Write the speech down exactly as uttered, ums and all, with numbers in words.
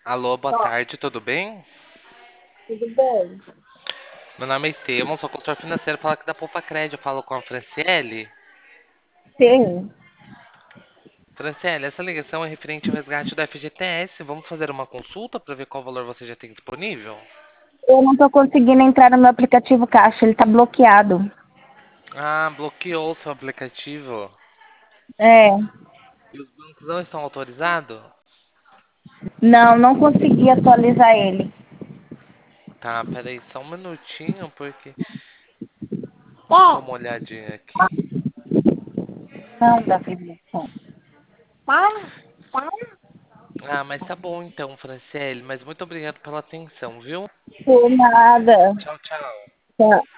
Alô, boa Ó, tarde, tudo bem? tudo bem? Meu nome é Estevam, sou consultor financeiro, falo aqui da Poupa Cred, eu falo com a Franciele. Sim, Franciele, essa ligação é referente ao resgate do F G T S. Vamos fazer uma consulta para ver qual valor você já tem disponível? eu não estou conseguindo entrar no meu aplicativo Caixa, ele está bloqueado. Ah, bloqueou o seu aplicativo. É, E os bancos não estão autorizados? não, não consegui atualizar ele. Tá, peraí só um minutinho, porque... Deixa eu dar Ó, uma olhadinha aqui. não dá permissão. Para, para. Ah, mas tá bom então, Franciele, mas muito obrigado pela atenção, viu? Por nada. Tchau, tchau. Tá.